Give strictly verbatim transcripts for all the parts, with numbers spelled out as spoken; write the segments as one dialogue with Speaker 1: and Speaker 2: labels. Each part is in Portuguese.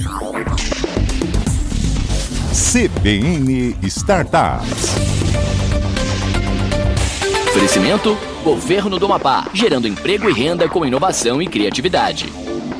Speaker 1: C B N Startups.
Speaker 2: Oferecimento: Governo do Amapá, gerando emprego e renda com inovação e criatividade.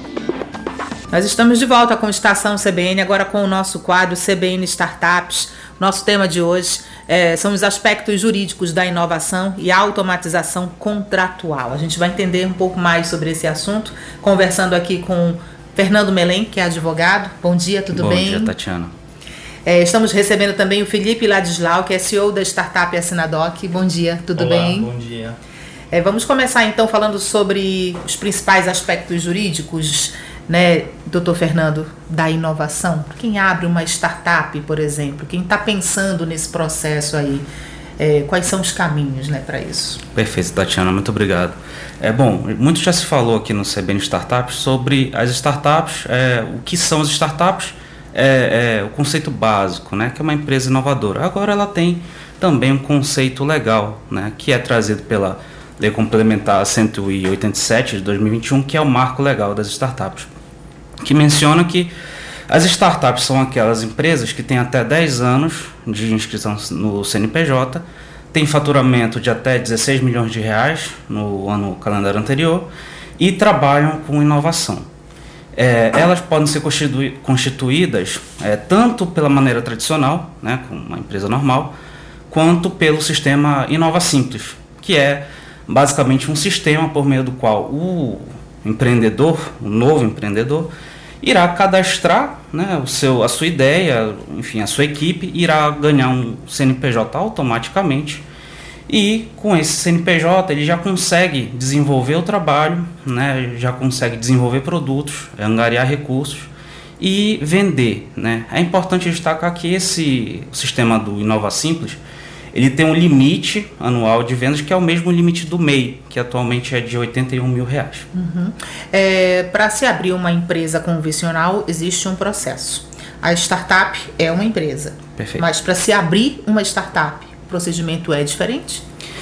Speaker 3: Nós estamos de volta com Estação C B N, agora com o nosso quadro C B N Startups. Nosso tema de hoje é, são os aspectos jurídicos da inovação e a automatização contratual. A gente vai entender um pouco mais sobre esse assunto, conversando aqui com Fernando Melém, que é advogado. Bom dia, tudo
Speaker 4: Bom
Speaker 3: bem?
Speaker 4: Bom dia, Tatiana.
Speaker 3: É, estamos recebendo também o Felipe Ladislau, que é C E O da startup Assinadoc. Bom dia, tudo
Speaker 5: Olá,
Speaker 3: bem?
Speaker 5: Bom dia.
Speaker 3: É, vamos começar então falando sobre os principais aspectos jurídicos, né, doutor Fernando, da inovação. Quem abre uma startup, por exemplo, quem está pensando nesse processo aí, é, quais são os caminhos, né, para isso?
Speaker 4: Perfeito, Tatiana, muito obrigado. É, bom, muito já se falou aqui no C B N Startups sobre as startups, é, o que são as startups, é, é o conceito básico, né, que é uma empresa inovadora. Agora ela tem também um conceito legal, né, que é trazido pela Lei Complementar cento e oitenta e sete de dois mil e vinte e um, que é o marco legal das startups, que menciona que as startups são aquelas empresas que têm até dez anos de inscrição no C N P J, têm faturamento de até dezesseis milhões de reais no ano calendário anterior e trabalham com inovação. É, elas podem ser constitu- constituídas é, tanto pela maneira tradicional, né, como uma empresa normal, quanto pelo sistema Inova Simples, que é basicamente um sistema por meio do qual o empreendedor, o novo empreendedor, irá cadastrar, né, o seu, a sua ideia, enfim, a sua equipe, irá ganhar um C N P J automaticamente e com esse C N P J ele já consegue desenvolver o trabalho, né, já consegue desenvolver produtos, angariar recursos e vender, né. É importante destacar que esse o sistema do Inova Simples, ele tem um limite anual de vendas que é o mesmo limite do M E I, que atualmente é de oitenta e um mil reais.
Speaker 3: Uhum. É, para se abrir uma empresa convencional, existe um processo. A startup é uma empresa.
Speaker 4: Perfeito.
Speaker 3: Mas para se abrir uma startup, o procedimento é diferente?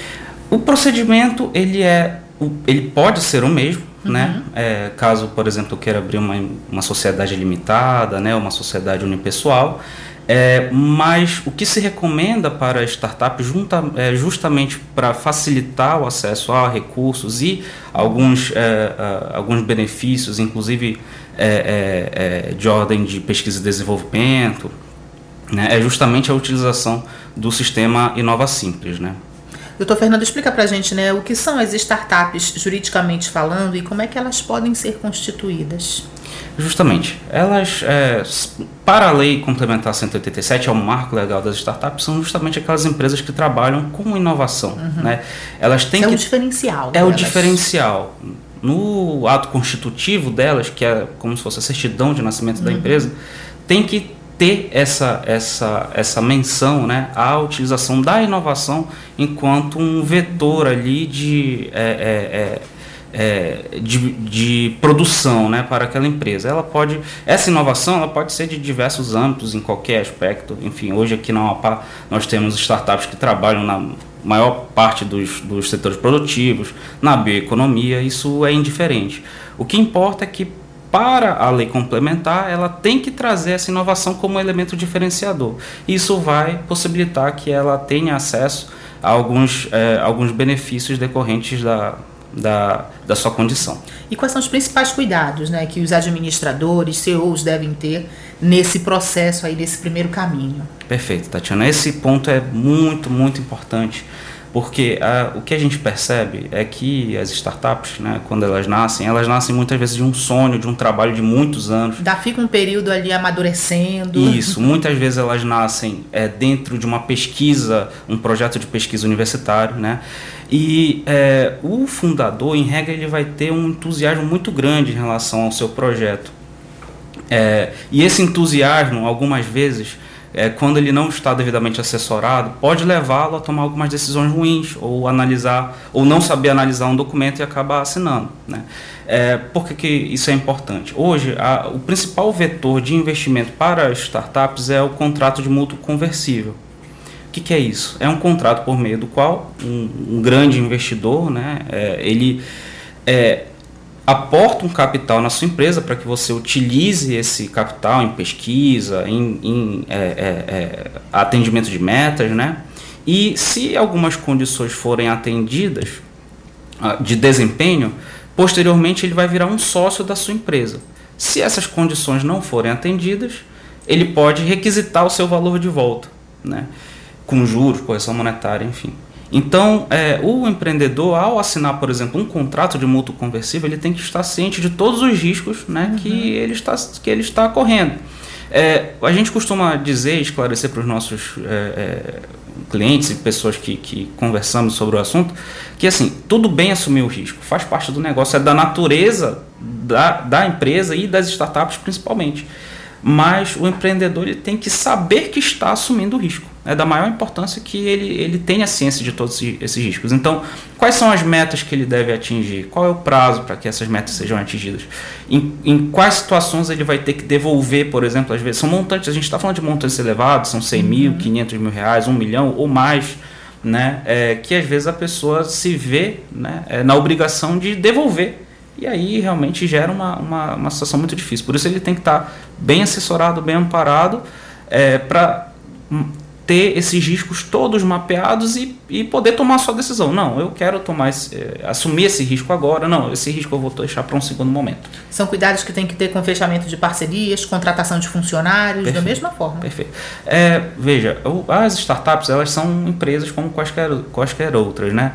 Speaker 4: O procedimento, ele, é, ele pode ser o mesmo, uhum. né? É, caso, por exemplo, eu queira abrir uma, uma sociedade limitada, né? Uma sociedade unipessoal. É, mas o que se recomenda para a startup junta, é, justamente para facilitar o acesso a recursos e alguns, é, a, alguns benefícios, inclusive é, é, é, de ordem de pesquisa e desenvolvimento, né, é justamente a utilização do sistema Inova Simples, né?
Speaker 3: Doutor Fernando, explica para a gente, né, o que são as startups juridicamente falando e como é que elas podem ser constituídas?
Speaker 4: Justamente, elas, é, para a Lei Complementar cento e oitenta e sete, é o marco legal das startups, são justamente aquelas empresas que trabalham com inovação. Uhum. Né? Elas têm
Speaker 3: Esse
Speaker 4: que,
Speaker 3: é o diferencial.
Speaker 4: É
Speaker 3: delas.
Speaker 4: o diferencial. No ato constitutivo delas, que é como se fosse a certidão de nascimento uhum. da empresa, tem que ter essa, essa, essa menção, né, à utilização da inovação enquanto um vetor ali de... É, é, é, É, de, de produção, né, para aquela empresa. Ela pode, essa inovação ela pode ser de diversos âmbitos, em qualquer aspecto. Enfim, hoje aqui na Amapá nós temos startups que trabalham na maior parte dos, dos setores produtivos, na bioeconomia, isso é indiferente. O que importa é que para a lei complementar, ela tem que trazer essa inovação como elemento diferenciador. Isso vai possibilitar que ela tenha acesso a alguns, é, alguns benefícios decorrentes da Da, da sua condição.
Speaker 3: E quais são os principais cuidados, né, que os administradores, C E Os devem ter nesse processo aí, nesse primeiro caminho?
Speaker 4: Perfeito, Tatiana. Esse ponto é muito, muito importante, porque a, o que a gente percebe é que as startups, né, quando elas nascem, elas nascem muitas vezes de um sonho, de um trabalho de muitos anos.
Speaker 3: Dá, fica um período ali amadurecendo.
Speaker 4: Isso, muitas vezes elas nascem é, dentro de uma pesquisa, um projeto de pesquisa universitário, né? E é, o fundador, em regra, ele vai ter um entusiasmo muito grande em relação ao seu projeto. É, e esse entusiasmo, algumas vezes, é, quando ele não está devidamente assessorado, pode levá-lo a tomar algumas decisões ruins, ou analisar, ou não saber analisar um documento e acabar assinando, né? É, por que, que isso é importante? Hoje, a, o principal vetor de investimento para as startups é o contrato de mútuo conversível. O que, que é isso? É um contrato por meio do qual um, um grande investidor, né, é, ele é, aporta um capital na sua empresa para que você utilize esse capital em pesquisa, em, em é, é, é, atendimento de metas, né? E se algumas condições forem atendidas de desempenho, posteriormente ele vai virar um sócio da sua empresa. Se essas condições não forem atendidas, ele pode requisitar o seu valor de volta, né? Com juros, correção monetária, enfim. Então, é, o empreendedor, ao assinar, por exemplo, um contrato de mútuo conversível, ele tem que estar ciente de todos os riscos, né, uhum. que, ele está, que ele está correndo. É, a gente costuma dizer, esclarecer para os nossos é, é, clientes e pessoas que, que conversamos sobre o assunto, que assim, tudo bem assumir o risco, faz parte do negócio, é da natureza da, da empresa e das startups principalmente. Mas o empreendedor ele tem que saber que está assumindo o risco. É da maior importância que ele, ele tenha ciência de todos esses riscos. Então, quais são as metas que ele deve atingir? Qual é o prazo para que essas metas sejam atingidas? Em, em quais situações ele vai ter que devolver, por exemplo, às vezes, são montantes, a gente está falando de montantes elevados, são cem mil, quinhentos mil reais, um milhão ou mais, né? É, que às vezes a pessoa se vê, né, é, na obrigação de devolver. E aí realmente gera uma, uma, uma situação muito difícil. Por isso ele tem que estar bem assessorado, bem amparado, é, para ter esses riscos todos mapeados e, e poder tomar a sua decisão. Não, eu quero tomar esse, é, assumir esse risco agora. Não, esse risco eu vou deixar para um segundo momento.
Speaker 3: São cuidados que tem que ter com fechamento de parcerias, contratação de funcionários, perfeito, da mesma forma.
Speaker 4: Perfeito. É, veja, as startups, elas são empresas como quaisquer, quaisquer outras, né?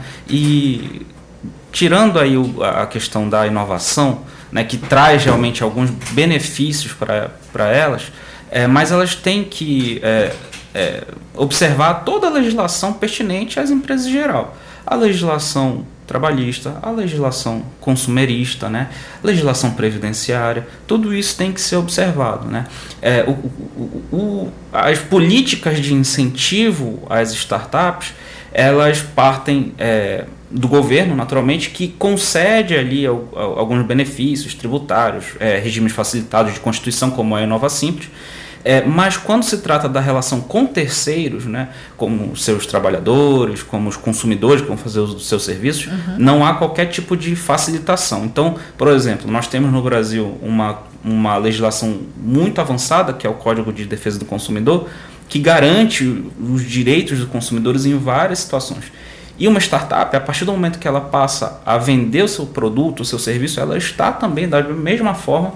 Speaker 4: E tirando aí a questão da inovação, né, que traz realmente alguns benefícios para elas, é, mas elas têm que é, é, observar toda a legislação pertinente às empresas em geral. A legislação trabalhista, a legislação consumerista, né, legislação previdenciária, tudo isso tem que ser observado, né? É, o, o, o, as políticas de incentivo às startups, elas partem é, do governo, naturalmente, que concede ali alguns benefícios tributários, é, regimes facilitados de constituição, como a Inova Simples, é, mas quando se trata da relação com terceiros, né, como os seus trabalhadores, como os consumidores que vão fazer uso dos seus serviços, uhum. não há qualquer tipo de facilitação. Então, por exemplo, nós temos no Brasil uma, uma legislação muito avançada, que é o Código de Defesa do Consumidor, que garante os direitos dos consumidores em várias situações. E uma startup, a partir do momento que ela passa a vender o seu produto, o seu serviço, ela está também, da mesma forma,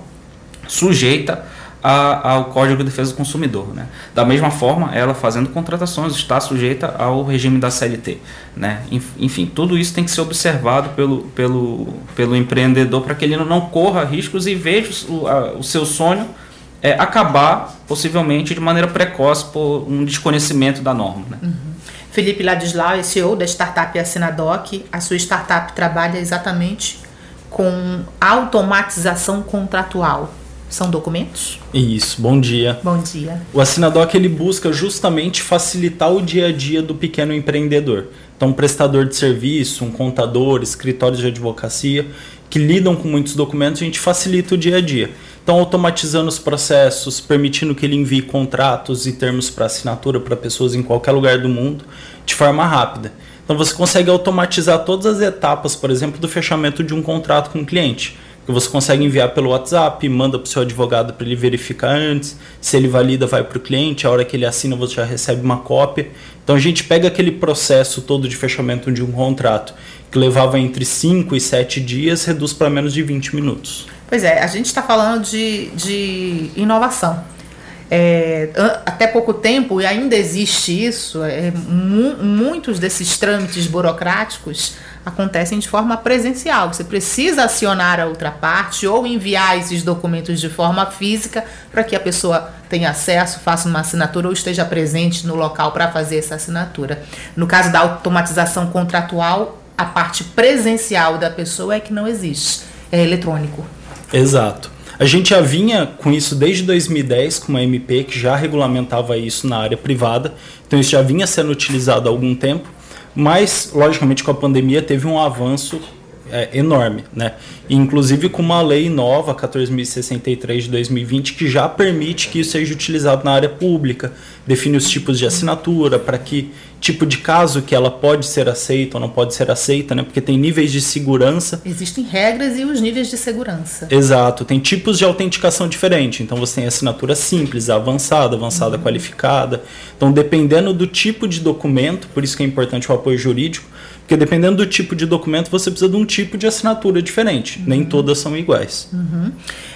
Speaker 4: sujeita a, ao Código de Defesa do Consumidor, né? Da mesma forma, ela fazendo contratações está sujeita ao regime da C L T, né? Enfim, tudo isso tem que ser observado pelo, pelo, pelo empreendedor para que ele não corra riscos e veja o, a, o seu sonho é, acabar, possivelmente, de maneira precoce por um desconhecimento da norma, né?
Speaker 3: Uhum. Felipe Ladislau é C E O da startup Assinadoc. A sua startup trabalha exatamente com automatização contratual. São documentos?
Speaker 5: Isso, bom dia.
Speaker 3: Bom dia.
Speaker 5: O Assinadoc ele busca justamente facilitar o dia a dia do pequeno empreendedor. Então, um prestador de serviço, um contador, escritórios de advocacia, que lidam com muitos documentos, a gente facilita o dia a dia. Então, automatizando os processos, permitindo que ele envie contratos e termos para assinatura para pessoas em qualquer lugar do mundo, de forma rápida. Então, você consegue automatizar todas as etapas, por exemplo, do fechamento de um contrato com o cliente. Que você consegue enviar pelo WhatsApp, manda para o seu advogado para ele verificar antes, se ele valida, vai para o cliente, a hora que ele assina você já recebe uma cópia. Então a gente pega aquele processo todo de fechamento de um contrato, que levava entre cinco e sete dias, reduz para menos de vinte minutos.
Speaker 3: Pois é, a gente está falando de, de inovação. É, até pouco tempo, e ainda existe isso, é, mu- muitos desses trâmites burocráticos acontecem de forma presencial. Você precisa acionar a outra parte ou enviar esses documentos de forma física para que a pessoa tenha acesso, faça uma assinatura ou esteja presente no local para fazer essa assinatura. No caso da automatização contratual, a parte presencial da pessoa é que não existe, é eletrônico.
Speaker 5: Exato. A gente já vinha com isso desde dois mil e dez, com uma M P que já regulamentava isso na área privada, então isso já vinha sendo utilizado há algum tempo, mas, logicamente, com a pandemia teve um avanço é, enorme, né? Inclusive com uma lei nova, quatorze mil e sessenta e três de dois mil e vinte, que já permite que isso seja utilizado na área pública, define os tipos de assinatura, para que tipo de caso que ela pode ser aceita ou não pode ser aceita, né? Porque tem níveis de segurança.
Speaker 3: Existem regras e os níveis de segurança.
Speaker 5: Exato, tem tipos de autenticação diferentes. Então você tem assinatura simples, avançada, avançada uhum. qualificada. Então dependendo do tipo de documento, por isso que é importante o apoio jurídico, porque dependendo do tipo de documento você precisa de um tipo de assinatura diferente. Uhum. Nem todas são iguais.
Speaker 3: Uhum.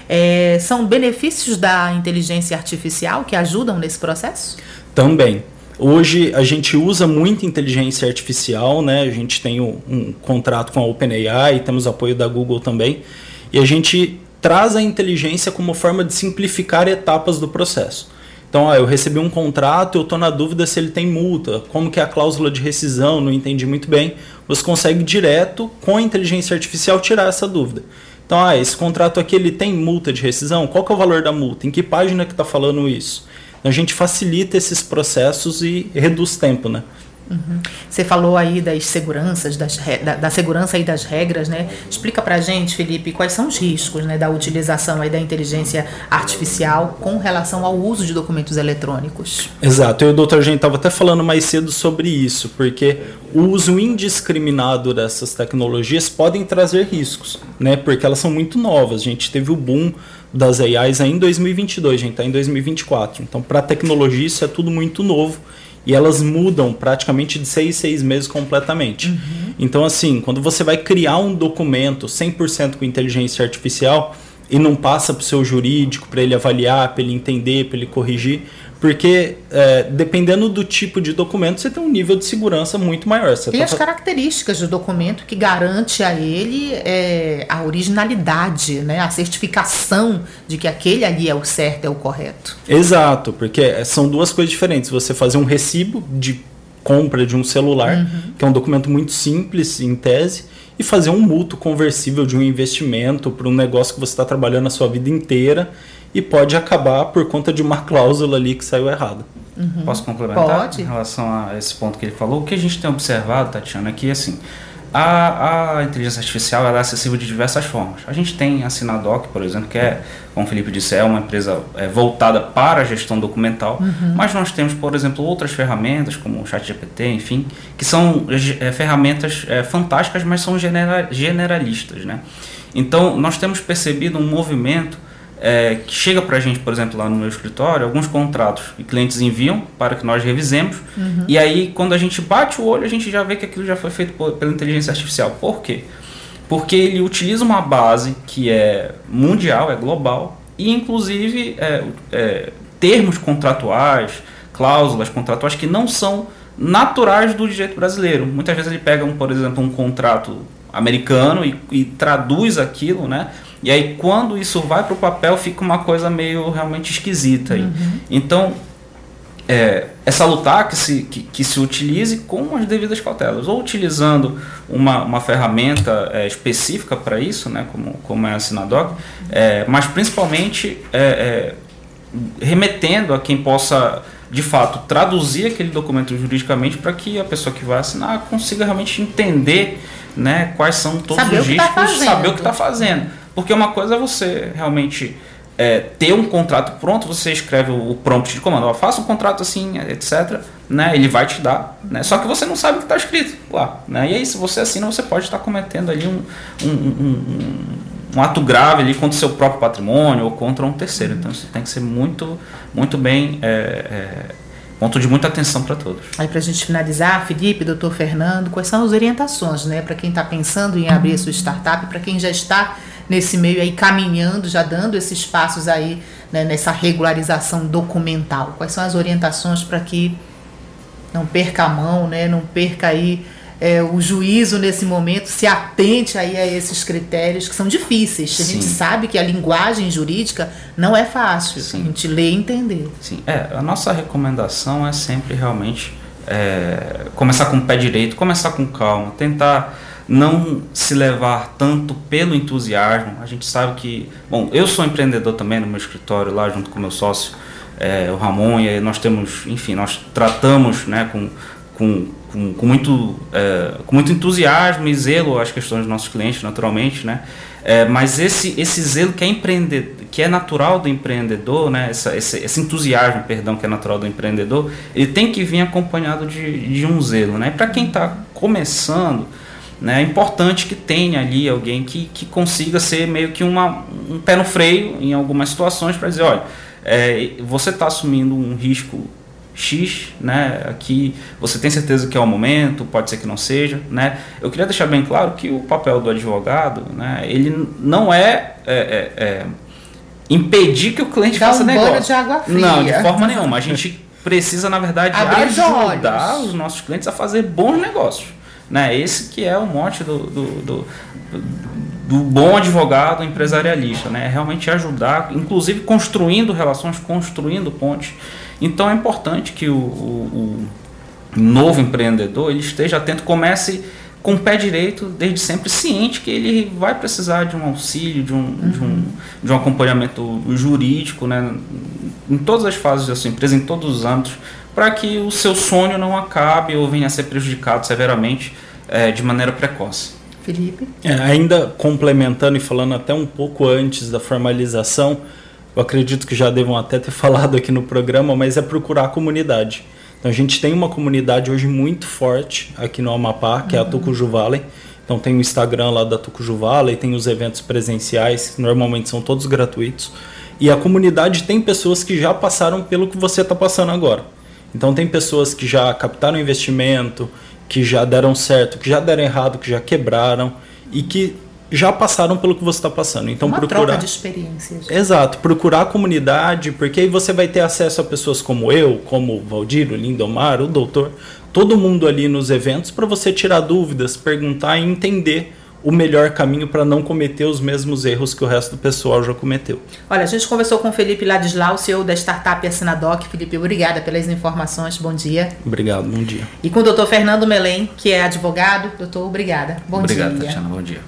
Speaker 3: É, são benefícios da inteligência artificial que ajudam nesse processo?
Speaker 5: Também. Hoje a gente usa muito inteligência artificial, né? A gente tem um, um contrato com a OpenAI, temos apoio da Google também, e a gente traz a inteligência como forma de simplificar etapas do processo. Então, ó, eu recebi um contrato, eu estou na dúvida se ele tem multa, como que é a cláusula de rescisão, não entendi muito bem. Você consegue direto, com a inteligência artificial, tirar essa dúvida. Então, ah, esse contrato aqui ele tem multa de rescisão? Qual que é o valor da multa? Em que página que está falando isso? A gente facilita esses processos e reduz tempo, né?
Speaker 3: Uhum. Você falou aí das seguranças, das re... da, da segurança e das regras, né? Explica pra gente, Felipe, quais são os riscos, né, da utilização aí da inteligência artificial com relação ao uso de documentos eletrônicos.
Speaker 5: Exato, eu e o doutor Gente estava até falando mais cedo sobre isso, porque o uso indiscriminado dessas tecnologias podem trazer riscos, né? Porque elas são muito novas. A gente teve o boom das A Is aí em dois mil e vinte e dois, a gente está em dois mil e vinte e quatro. Então, para a tecnologia, isso é tudo muito novo e elas mudam praticamente de seis em seis meses completamente. Uhum. Então, assim, quando você vai criar um documento cem por cento com inteligência artificial e não passa para o seu jurídico, para ele avaliar, para ele entender, para ele corrigir, porque é, dependendo do tipo de documento, você tem um nível de segurança muito maior. Você
Speaker 3: tem
Speaker 5: tá...
Speaker 3: as características do documento que garante a ele é, a originalidade, né? A certificação de que aquele ali é o certo, é o correto.
Speaker 5: Exato, porque são duas coisas diferentes. Você fazer um recibo de compra de um celular, uhum. que é um documento muito simples em tese, e fazer um mútuo conversível de um investimento para um negócio que você está trabalhando a sua vida inteira e pode acabar por conta de uma cláusula ali que saiu errada.
Speaker 4: Uhum. Posso complementar?
Speaker 3: Pode.
Speaker 4: Em relação a esse ponto que ele falou, o que a gente tem observado, Tatiana, é que assim, a, a inteligência artificial ela é acessível de diversas formas. A gente tem a Sinadoc, por exemplo, que é, como o Felipe disse, é uma empresa é, voltada para a gestão documental, uhum. mas nós temos, por exemplo, outras ferramentas, como o ChatGPT, enfim, que são é, ferramentas é, fantásticas, mas são genera, generalistas, né? Então, nós temos percebido um movimento É, que chega para a gente, por exemplo, lá no meu escritório, alguns contratos que clientes enviam para que nós revisemos, uhum. e aí quando a gente bate o olho, a gente já vê que aquilo já foi feito por, pela inteligência artificial. Por quê? Porque ele utiliza uma base que é mundial, é global, e inclusive é, é, termos contratuais, cláusulas contratuais que não são naturais do direito brasileiro. Muitas vezes ele pega, um, por exemplo, um contrato americano e, e traduz aquilo, né? E aí quando isso vai para o papel fica uma coisa meio realmente esquisita aí. Uhum. Então é, é salutar que se, que, que se utilize com as devidas cautelas, ou utilizando uma, uma ferramenta é, específica para isso, né, como, como é a Sinadoc, é, mas principalmente é, é, remetendo a quem possa de fato traduzir aquele documento juridicamente para que a pessoa que vai assinar consiga realmente entender, né, quais são todos
Speaker 3: saber
Speaker 4: os riscos,
Speaker 3: tá
Speaker 4: saber o que está fazendo. Porque uma coisa é você realmente é, ter um contrato pronto, você escreve o, o prompt de comando, ó, faça um contrato assim, etcétera, né, ele vai te dar, né, só que você não sabe o que está escrito lá, né, e aí se você assina, você pode estar cometendo ali um, um, um, um, um ato grave ali contra o seu próprio patrimônio ou contra um terceiro. Então isso tem que ser muito, muito bem... É, é, ponto de muita atenção para todos.
Speaker 3: Aí para a gente finalizar, Felipe, doutor Fernando, quais são as orientações, né, para quem está pensando em abrir a sua startup, para quem já está nesse meio aí caminhando, já dando esses passos aí, né, nessa regularização documental? Quais são as orientações para que não perca a mão, né, não perca aí é, o juízo nesse momento, se atente aí a esses critérios que são difíceis. Sim. A gente sabe que a linguagem jurídica não é fácil. Sim. A gente lê e entender.
Speaker 4: Sim. É, a nossa recomendação é sempre realmente é, começar com o pé direito, começar com calma, tentar não se levar tanto pelo entusiasmo. A gente sabe que... Bom, eu sou empreendedor também no meu escritório lá junto com o meu sócio, é, o Ramon, e aí nós temos, enfim, nós tratamos, né, com com, com, com, muito, é, com muito entusiasmo e zelo às questões dos nossos clientes, naturalmente, né? É, mas esse, esse zelo que é, empreendedor, que é natural do empreendedor, né? Essa, esse, esse entusiasmo, perdão, que é natural do empreendedor, ele tem que vir acompanhado de, de um zelo, né? Para quem está começando, né, é importante que tenha ali alguém que, que consiga ser meio que uma, um pé no freio em algumas situações para dizer, olha, é, você está assumindo um risco X, né, aqui você tem certeza que é o momento, pode ser que não seja, né? Eu queria deixar bem claro que o papel do advogado, né, ele não é, é, é, é impedir que o cliente
Speaker 3: Dá
Speaker 4: faça
Speaker 3: um
Speaker 4: negócio.
Speaker 3: banho de água fria.
Speaker 4: Não, de forma nenhuma. A gente precisa, na verdade,
Speaker 3: Abrir os
Speaker 4: ajudar
Speaker 3: olhos.
Speaker 4: os nossos clientes a fazer bons negócios. Né? Esse que é o mote do, do, do, do bom advogado empresarialista, né? É realmente ajudar, inclusive construindo relações, construindo pontes. Então é importante que o, o, o novo empreendedor ele esteja atento, comece com o pé direito, desde sempre ciente que ele vai precisar de um auxílio, de um, uhum. de um, de um acompanhamento jurídico, né? Em todas as fases da sua empresa, em todos os âmbitos, para que o seu sonho não acabe ou venha a ser prejudicado severamente é, de maneira precoce.
Speaker 3: Felipe?
Speaker 5: É, ainda complementando e falando até um pouco antes da formalização, eu acredito que já devam até ter falado aqui no programa, mas é procurar a comunidade. Então a gente tem uma comunidade hoje muito forte aqui no Amapá, que uhum. é a Tucuju Valley. Então tem o Instagram lá da Tucuju Valley, tem os eventos presenciais, que normalmente são todos gratuitos. E a comunidade tem pessoas que já passaram pelo que você está passando agora. Então tem pessoas que já captaram investimento, que já deram certo, que já deram errado, que já quebraram e que já passaram pelo que você está passando. Então
Speaker 3: uma
Speaker 5: procurar
Speaker 3: troca de experiências.
Speaker 5: Exato, procurar a comunidade, porque aí você vai ter acesso a pessoas como eu, como o Valdir, o Lindomar, o doutor, todo mundo ali nos eventos para você tirar dúvidas, perguntar e entender o melhor caminho para não cometer os mesmos erros que o resto do pessoal já cometeu.
Speaker 3: Olha, a gente conversou com o Felipe Ladislau, C E O da startup Assinadoc. Felipe, obrigada pelas informações, bom dia.
Speaker 5: Obrigado, bom dia.
Speaker 3: E com o doutor Fernando Melém, que é advogado. Doutor, obrigada. Bom
Speaker 4: Obrigado,
Speaker 3: dia.
Speaker 4: Tatiana, bom dia.